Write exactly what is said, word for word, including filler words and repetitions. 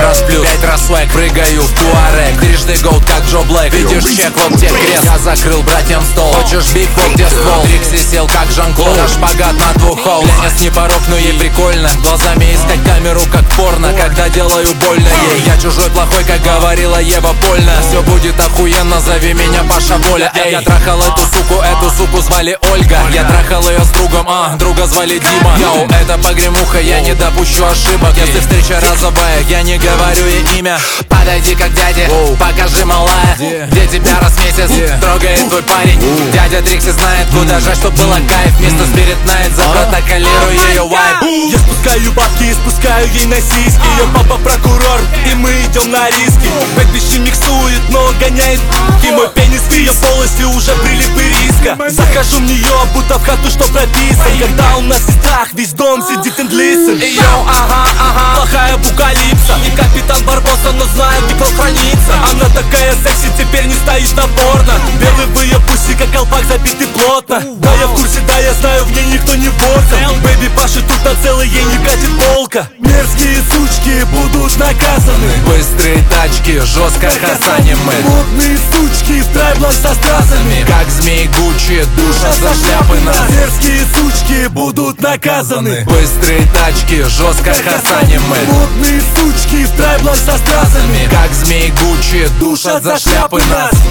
раз плюс, пять раз свек, прыгаю в туарек. Трижды голд, как Джо Блэк. Видишь чек, вот где крест. Я закрыл братьям стол. Хочешь биг, вот где ствол. Трикси сел, как Жан-Клод. На шпагат на двух холл. Ленес не порог, но ей прикольно. Глазами искать камеру, как порно. Когда делаю больно ей. Я чужой плохой, как говорила Ева Больно. Все будет охуенно, зови меня Паша Воля. Эй, я трахал эту суку, эту суку звали Ольга. Я трахал ее с другом, а друга звали Дима. Йоу, это погремуха, я не допущу ошибок. Если встреча разовая, я не говорю ей имя. Подойди как дяде, покажи малая, где тебя раз в месяц трогает твой парень. Дядя Трикси знает, куда жать, чтоб было кайф. Вместо Spirit Night запротоколирую ее вайб. Я спускаю бабки и спускаю ей на сиськи. Ее папа прокурор, и мы идем на риски. Бэкбищи миксует, но гоняет и мой пенис в ее полости уже прилип и риска. Захожу в нее, будто в хату, что прописан. Когда у нас и страх, весь дом сидит and listen. И йоу, ага, ага, плохая апокалипса. Не капитан Барбоса, но знаю, где кто хранится. Она такая секси, теперь не стоишь на порно. Белый в ее пуси, как колпак забитый плотно. Да, я в курсе, да, я знаю, в ней никто не борется. Бэйби Паши тут на целый, ей не катит полка. Мерзкие сучки будут наказаны. Быстрые тачки, жестко хасаним мы. Модные сучки в трайблах со стразами. Как змей Гуччи, душат за шляпы нас. Мерзкие сучки будут наказаны. Быстрые тачки, жестко хасаним мы. Модные сучки в трайблах со стразами. Как змей Гуччи, душат за шляпы нас.